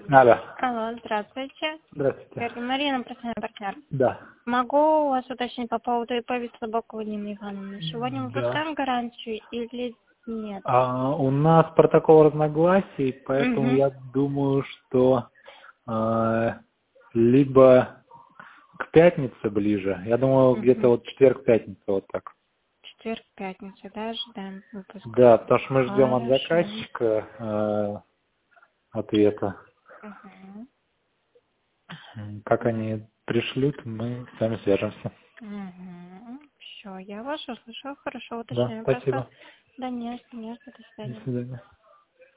Алло. Алло, здравствуйте. Здравствуйте. Марина, профессиональный партнер. Да. Могу у вас уточнить по поводу ИП Слабакова Нины Ивановны. Сегодня мы Да. выпускаем гарантию или нет? У нас протокол разногласий, поэтому Угу. я думаю, что либо к пятнице ближе. Я думаю, где-то вот четверг-пятница, вот так. Четверг, пятница, да, ожидаем выпуск. Да, потому что мы ждем от Хорошо. заказчика ответа. Угу. Как они пришлют, мы с вами свяжемся. Угу. Все, я вас услышала, хорошо, Да, уточняю. Просто спасибо. да нет, до До свидания. свидания.